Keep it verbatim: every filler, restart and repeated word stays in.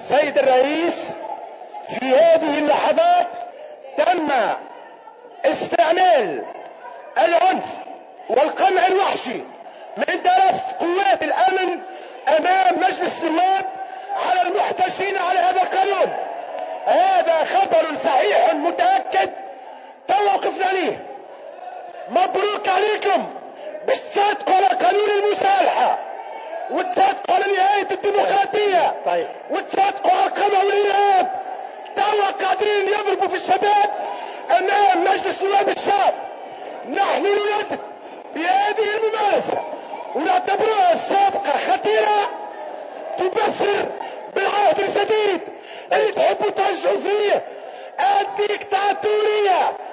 سيد الرئيس، في هذه اللحظات تم استعمال العنف والقمع الوحشي من طرف قوات الامن امام مجلس النواب على المحتجين على هذا القانون. هذا خبر صحيح متاكد توقفنا عليه. مبروك عليكم بالصدق على قانون المسالحه، وتصدقوا على نهايه الديمقراطيه، طيب. وتصدقوا على القمع والارهاب. توا قادرين يضربوا في الشباب امام مجلس نواب الشعب. نحن نرد بهذه الممارسه ونعتبرها سابقه خطيره تبصر بالعهد الجديد اللي تحبوا ترجعوا فيه الديكتاتوريه.